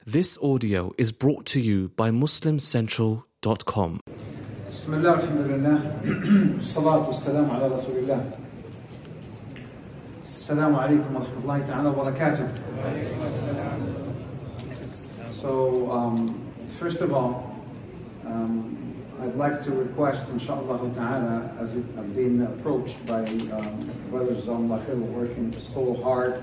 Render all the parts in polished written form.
This audio is brought to you by MuslimCentral.com. بسم الله والحمد لله والصلاة والسلام على رسول الله. السلام عليكم ورحمة الله تعالى وبركاته. So, first of all, I'd like to request, inshallah ta'ala, as I've been approached by brothers on Lahil working so hard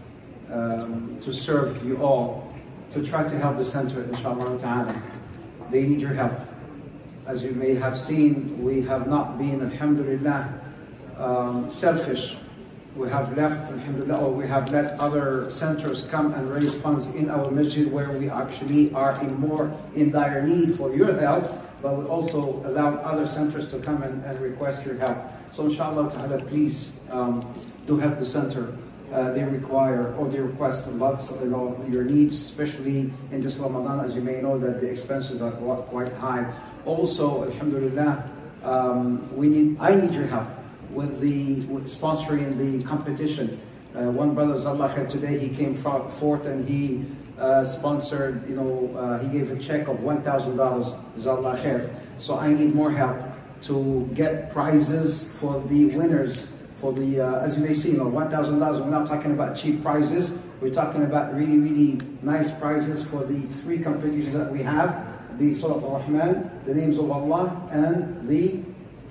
to serve you all, to try to help the center, inshallah ta'ala. They need your help. As you may have seen, we have not been, alhamdulillah, selfish. We have left, alhamdulillah, or we have let other centers come and raise funds in our masjid where we actually are in dire need for your help, but we also allow other centers to come and request your help. So inshallah ta'ala, please do help the center. They require, or they request lots of your needs, especially in this Ramadan, as you may know that the expenses are quite high. Also, alhamdulillah, I need your help with sponsoring the competition. One brother, Zallah Khair, today he came forth and he sponsored, he gave a check of $1,000, Zallah Khair. So I need more help to get prizes for the winners. For the, as you may see, $1,000, we're not talking about cheap prizes. We're talking about really, really nice prizes for the three competitions that we have. The Surah Al-Rahman, the names of Allah, and the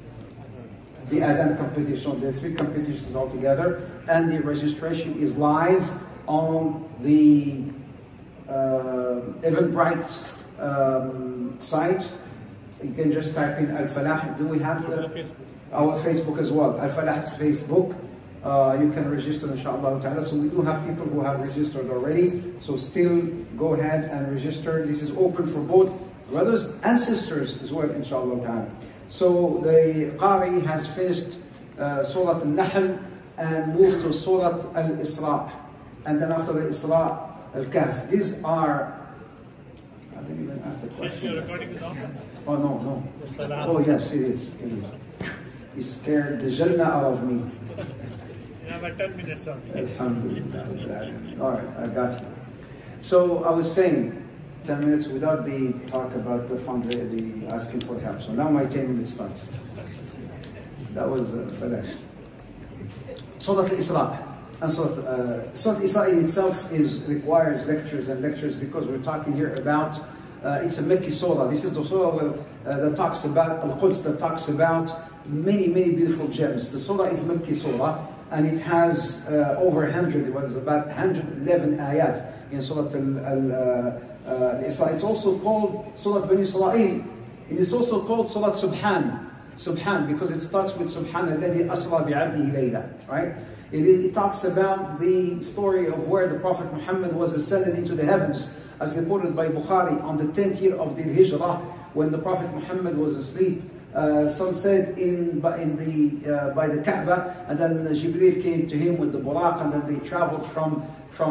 Adhan competition. The three competitions altogether. And the registration is live on the Eventbrite site. You can just type in Al-Falah. Do we have our Facebook as well? Al-Falah's Facebook. You can register, inshallah ta'ala. So we do have people who have registered already. So still go ahead and register. This is open for both brothers and sisters as well, inshallah ta'ala. So the Qari has finished Surah Al-Nahl and moved to Surah Al-Isra. And then after the Isra, Al-Kahf. These are... I didn't even ask the question. Your recording is on? Oh, no. Oh, yes, it is. He scared the Jannah out of me. You have 10 minutes on. Alhamdulillah. All right, I got you. So I was saying, 10 minutes without the talk about the fundraising, the asking for help. So now my 10 minutes starts. That was Balash. Surah Al-Isra. And Surah Al-Isra in itself requires lectures and lectures because we're talking here about, it's a Mekki surah. This is the surah that talks about Al-Quds, that talks about many, many beautiful gems. The surah is Mekki surah, and it has over 100, it was about 111 ayat in Surah Al-Isra. It's also called Surah Bani Israel. It is also called Surah Subhan, because it starts with Subhan alladhi asra bi'abdihi layla, right? It talks about the story of where the Prophet Muhammad was ascended into the heavens, as reported by Bukhari on the 10th year of the Hijrah, when the Prophet Muhammad was asleep. Some said by the Kaaba, and then Jibreel came to him with the Buraq, and then they traveled from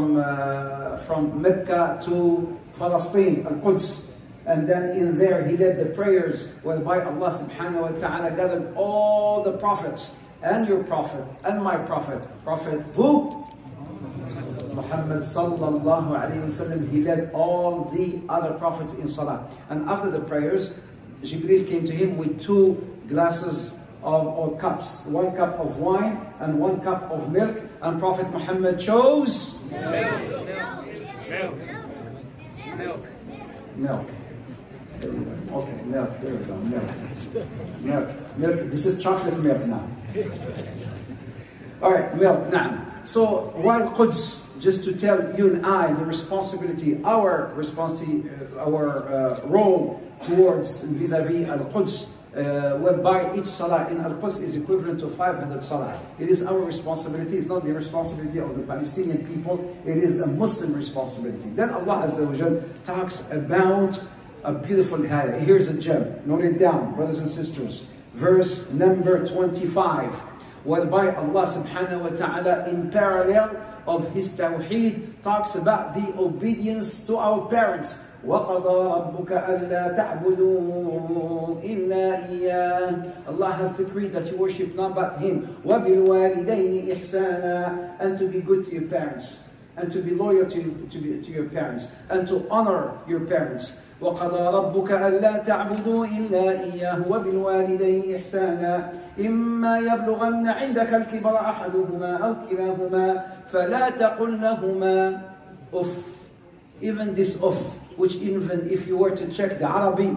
Mecca to Palestine, Al-Quds. And then in there he led the prayers whereby Allah subhanahu wa ta'ala gathered all the prophets, and your prophet, and my prophet. Prophet who? Muhammad sallallahu alayhi wasallam. He led all the other prophets in salah. And after the prayers, Jibreel came to him with 2 glasses or cups, 1 cup of wine and 1 cup of milk, and Prophet Muhammad chose milk. Okay, milk, there we go, milk. This is chocolate milk now. Alright, milk, now. So, while Quds, just to tell you and I the responsibility, our role towards vis-a-vis Al-Quds, whereby each salah in Al-Quds is equivalent to 500 salah. It is our responsibility. It's not the responsibility of the Palestinian people. It is a Muslim responsibility. Then Allah Azza wa Jal talks about a beautiful ayah. Here's a gem. Note it down, brothers and sisters. Verse number 25. Whereby Allah subhanahu wa ta'ala, in parallel of His tawheed, talks about the obedience to our parents. وَقَضَى رَبُّكَ أَلَّا تَعْبُدُوا إِلَّا إِيَّاهُ. Allah has decreed that you worship none but Him. وَبِالْوَالِدَيْنِ إِحْسَانًا. And to be good to your parents. and to be loyal to your parents, and to honor your parents. وَقَضَى رَبُّكَ أَلَّا تَعْبُدُوا إِلَّا إِيَّاهُ وَبِالْوَالِدَيْنِ إِحْسَانًا إِمَّا يَبْلُغَنَّ عِندَكَ الْكِبَرَ أَحَدُهُمَا أَوْ كِلَاهُمَا فَلَا تَقُلْ لَهُمَا أُفٍّ. Even this uff, which even if you were to check the Arabic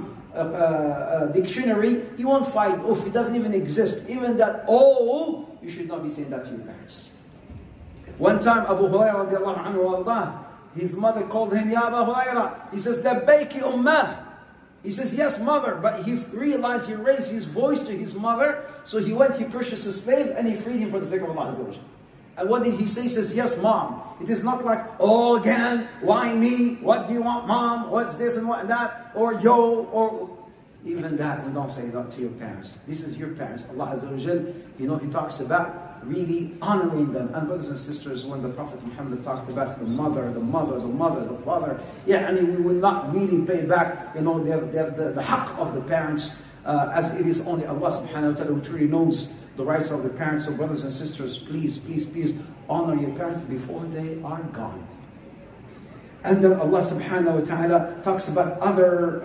dictionary, you won't find uff. It doesn't even exist. Even that oh, you should not be saying that to your parents. One time, Abu Hurairah radiallahu anhu warḍah, his mother called him, Ya Abu Hurairah. He says, Labbayki ummah. He says, yes, mother. But he realized he raised his voice to his mother. So he went, he purchased a slave, and he freed him for the sake of Allah Azza wa Jalla. And what did he say? He says, yes, mom. It is not like, oh, again, why me? What do you want, mom? What's this and what that? Or yo, or even that. And don't say that to your parents. This is your parents. Allah Azza wa Jal, He talks about really honoring them. And brothers and sisters, when the Prophet Muhammad talked about the mother, the father, we will not really pay back, the haqq of the parents, as it is only Allah subhanahu wa ta'ala who truly knows the rights of the parents. So brothers and sisters, please honor your parents before they are gone. And then Allah subhanahu wa ta'ala talks about other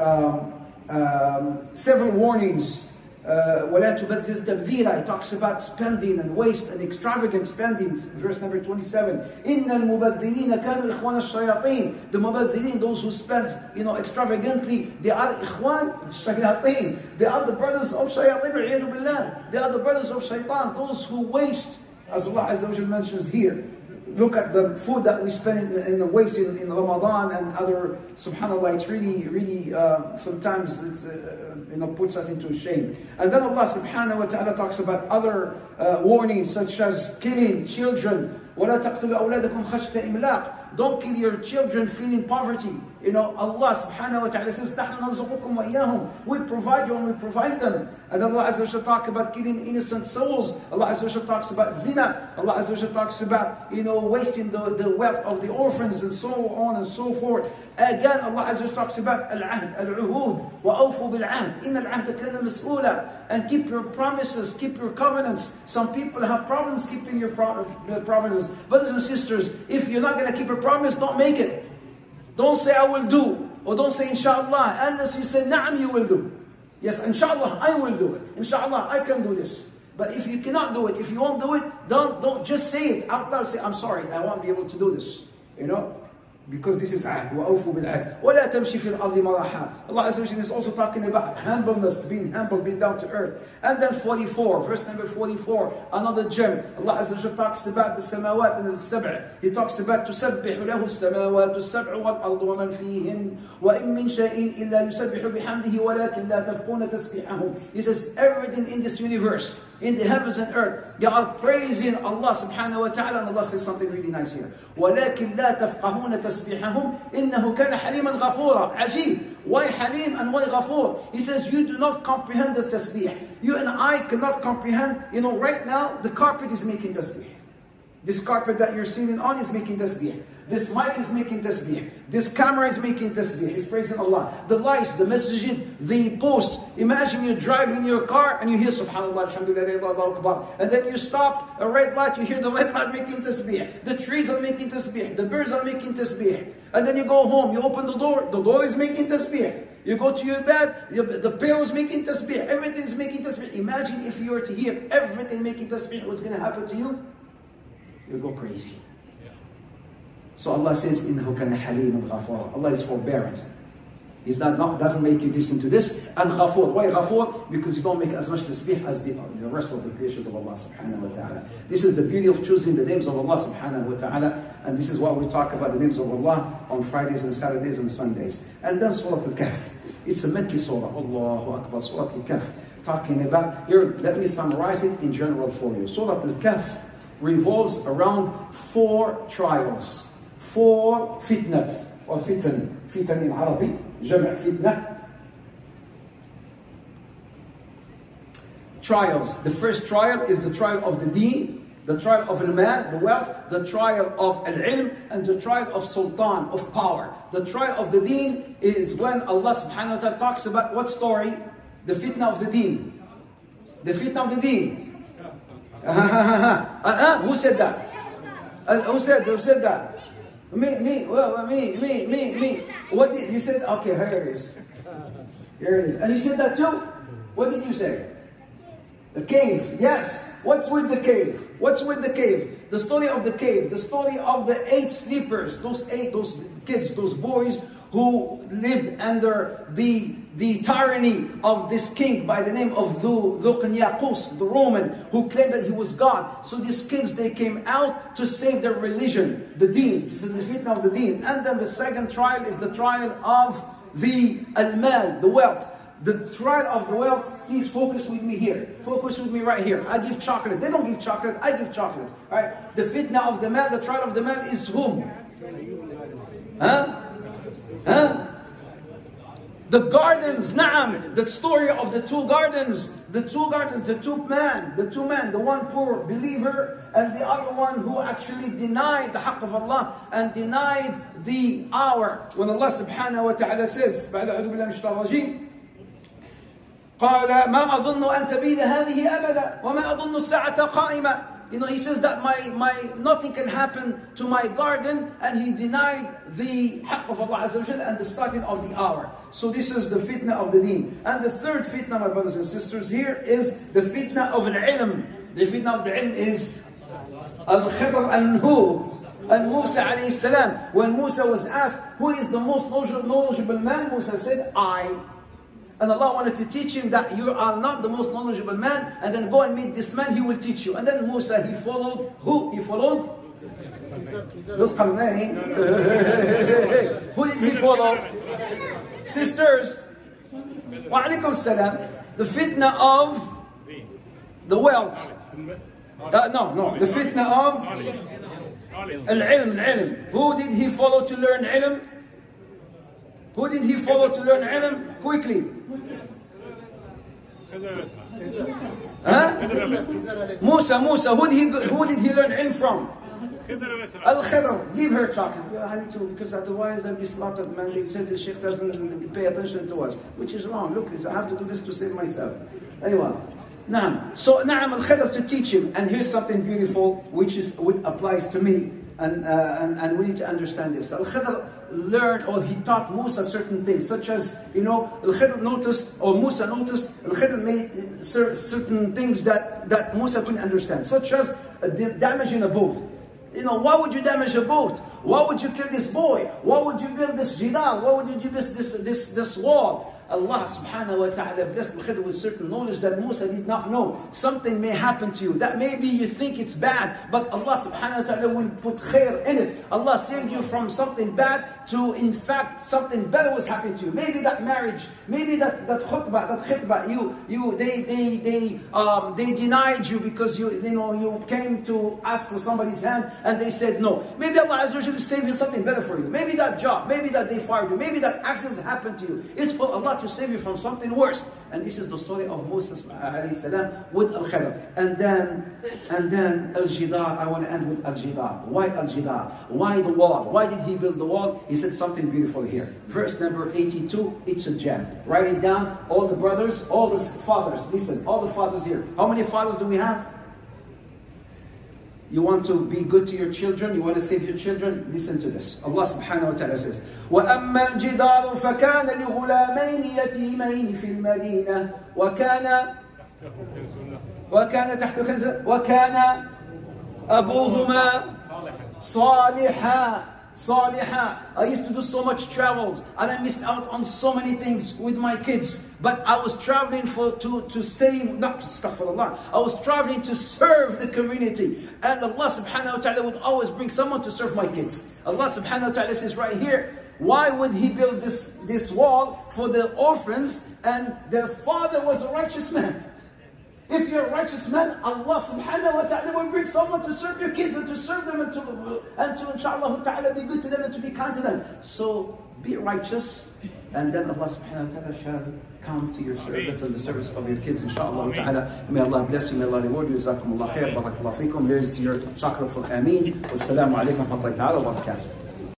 several warnings. وَلَا تُبَذِّرْ تَبْذِيرًا. It talks about spending and waste and extravagant spending. Verse number 27. إِنَّ الْمُبَذِّرِينَ كَانُوا إِخْوَانَ الشَّيَاطِينَ. The mubadzirin, those who spend, extravagantly, they are إِخْوَان الشَّيَاطِينَ. They are the brothers of shayateen. وَعِيَاذُ بِاللَّهِ. They are the brothers of shaitans. Those who waste, as Allah Azza wa Jalla mentions here. Look at the food that we spend in the waste in Ramadan and other, subhanAllah, it's really, sometimes it puts us into shame. And then Allah subhanahu wa ta'ala talks about other warnings such as killing children. وَلَا تَقْتُلُوا أَوْلَادَكُمْ خَشْيَةَ إِمْلَاقٍ. Don't kill your children feeling poverty. Allah subhanahu wa ta'ala says, نَحْنُ نَرْزُقُكُمْ وَإِيَّاهُمْ. We provide you and we provide them. And Allah Azza wa Jalla talks about killing innocent souls. Allah Azza wa Jalla talks about zina. Allah Azza wa Jalla talks about, wasting the wealth of the orphans and so on and so forth. Again, Allah Azza wa Jalla talks about al-ahd, al-uhud, وَأَوْفُوا بِالْعَهْدِ إِنَّ الْعَهْدَ كَانَ مَسْئُولًا. And keep your promises, keep your covenants. Some people have problems keeping your promises. Brothers and sisters, if you're not going to keep a promise, don't make it. Don't say I will do, or don't say inshallah, unless you say na'am, you will do. Yes, inshallah, I will do it. Inshallah, I can do this. But if you cannot do it, if you won't do it, don't just say it out loud. Say, I'm sorry, I won't be able to do this. Because this is ahd. وَأَوْفُوا بِالْعَهْدِ وَلَا تَمْشِ فِي الْأَرْضِ مَرَحًا. Allah Azza wa Jalla is also talking about humbleness, being humble, being down to earth. And then 44, verse number 44, another gem. Allah Azza wa Jalla talks about the samawat and the sab'a. He talks about تُسَبِّحُ لَهُ السَّمَاوَاتُ السَّبْعُ وَالْأَرْضُ وَمَنْ فِيهِنْ وَإِن مِّن شَيْءٍ إِلَّا يُسَبِّحُ بِحَمْدِهِ وَلَكِنْ لَا تَفْقُهُونَ تَسْبِيحَهُمْ. He says everything in this universe, in the heavens and earth, they are praising Allah subhanahu wa ta'ala. And Allah says something really nice here. وَلَكِنْ لَا تَفْقَهُونَ تَسْبِيحَهُمْ إِنَّهُ كَانَ حَلِيمًا غَفُورًا. Ajib. Why Halim and why Ghafur? He says you do not comprehend the tasbih. You and I cannot comprehend. Right now the carpet is making tasbih. This carpet that you're sitting on is making tasbih. This mic is making tasbih. This camera is making tasbih. He's praising Allah. The lights, the masjid, the post. Imagine you're driving your car and you hear subhanallah, alhamdulillah, Allahu Akbar. And then you stop a red light, you hear the red light making tasbih. The trees are making tasbih. The birds are making tasbih. And then you go home, you open the door is making tasbih. You go to your bed, the pillow is making tasbih. Everything is making tasbih. Imagine if you were to hear everything making tasbih, what's going to happen to you? You'll go crazy. So Allah says, إِنَّهُ كَانَ حَلِيمًا غَفُورًا. Allah is forbearant. He's doesn't make you listen to this. And Ghafur. Why Ghafur? Because you don't make as much tasbih as the rest of the creations of Allah subhanahu wa ta'ala. This is the beauty of choosing the names of Allah subhanahu wa ta'ala. And this is what we talk about the names of Allah on Fridays and Saturdays and Sundays. And then Surah Al-Kahf. It's a Makki surah. Allahu Akbar. Surah Al-Kahf. Talking about, here, let me summarize it in general for you. Surah Al-Kahf revolves around 4 trials. 4 fitnat, or fitan in Arabic, جمع fitnah. Trials. The first trial is the trial of the deen, the trial of al-mal, the wealth, the trial of al-ilm, and the trial of sultan, of power. The trial of the deen is when Allah subhanahu wa ta'ala talks about what story? The fitna of the deen. The fitna of the deen. Who said that? Who said that? Me. What did you said? Okay, here it is. Here it is. And you said that too? What did you say? The cave. Yes. What's with the cave? What's with the cave? The story of the cave. The story of the 8 sleepers. Those kids, those boys who lived under the tyranny of this king by the name of Dhu Qaniyaqus, the Roman, who claimed that he was God. So these kids, they came out to save their religion, the deen. This is the fitna of the deen. And then the second trial is the trial of the al-mal, the wealth. The trial of the wealth, please focus with me here. Focus with me right here. I give chocolate. They don't give chocolate, I give chocolate. Right? The fitna of the mal, the trial of the mal is whom? Huh? The gardens, na'am. The story of the 2 gardens. The 2 gardens, the two men. The one poor believer and the other one who actually denied the haqq of Allah and denied the hour. When Allah subhanahu wa ta'ala says, بعد أعوذ بالله من الشيطان الرجيم, قال ما أظن أن تبيد هذه أبدا وما أظن الساعة قائمة. He says that my nothing can happen to my garden, and he denied the haqq of Allah Azza wa Jalla and the starting of the hour. So this is the fitna of the deen. And the third fitna, my brothers and sisters, here is the fitna of al-ilm. The fitna of the ilm is al-Khidr and who? And Musa alayhi salam. When Musa was asked, who is the most knowledgeable man? Musa said, I. And Allah wanted to teach him that you are not the most knowledgeable man, and then go and meet this man, he will teach you. And then Musa, he followed who? He followed Dhul Qarnayn. Who did he follow? Sisters. Wa alaikum salam. The fitna of the wealth. No. The fitna of al-ilm. Who did he follow to learn ilm? Who did he follow to learn ilm? Quickly. Huh? Musa. Who did he learn ilm from? Al-Khidr. Give her chocolate. I need to, because otherwise I'll be slaughtered, man. They said the Sheikh doesn't pay attention to us, which is wrong. Look, I have to do this to save myself. Anyway. So Al-Khidr to teach him. And here's something beautiful which applies to me. And we need to understand this. Al-Khidr learned, or he taught Musa certain things, such as, Al-Khidr noticed, or Musa noticed, Al-Khidr made certain things that Musa couldn't understand, such as damaging a boat. Why would you damage a boat? Why would you kill this boy? Why would you build this jidar? Why would you do this wall? Allah subhanahu wa ta'ala blessed Al-Khidr with certain knowledge that Musa did not know. Something may happen to you that maybe you think it's bad, but Allah subhanahu wa ta'ala will put khair in it. Allah saved you from something bad to, in fact, something better was happening to you. Maybe that marriage, maybe that khutbah, they denied you because you came to ask for somebody's hand and they said no. Maybe Allah Azza wa Jalla saved you something better for you. Maybe that job, maybe that they fired you, maybe that accident happened to you. It's for Allah to save you from something worse. And this is the story of Moses alayhi salam with Al-Khidr. And then Al-Jidar. I want to end with Al-Jidar. Why Al-Jidar? Why the wall? Why did he build the wall? He said something beautiful here. Verse number 82, it's a gem. Write it down. All the brothers, all the fathers. Listen, all the fathers here. How many fathers do we have? You want to be good to your children? You want to save your children? Listen to this. Allah subhanahu wa ta'ala says, وَأَمَّا الْجِدَارُ فَكَانَ لِغُلَامَيْنِ يَتِيمَيْنِ فِي الْمَدِينَةِ وَكَانَ تَحْتَ كَنزٍ وَكَانَ أَبُوهُمَا صالحا. I used to do so much travels and I missed out on so many things with my kids. But I was traveling to save, not astaghfirullah. I was traveling to serve the community. And Allah subhanahu wa ta'ala would always bring someone to serve my kids. Allah subhanahu wa ta'ala says right here, why would he build this wall for the orphans and their father was a righteous man? If you're a righteous man, Allah subhanahu wa ta'ala will bring someone to serve your kids and to serve them and to inshaAllah ta'ala be good to them and to be kind to them. So be righteous, and then Allah subhanahu wa ta'ala shall come to your service and the service of your kids, inshaAllah ta'ala. May Allah bless you, may Allah reward you. Jazakumullah khair, barakallahu feekum. There's your chocolate for Ameen. Wassalamu alaikum wa rahmatullahi wa barakatuh.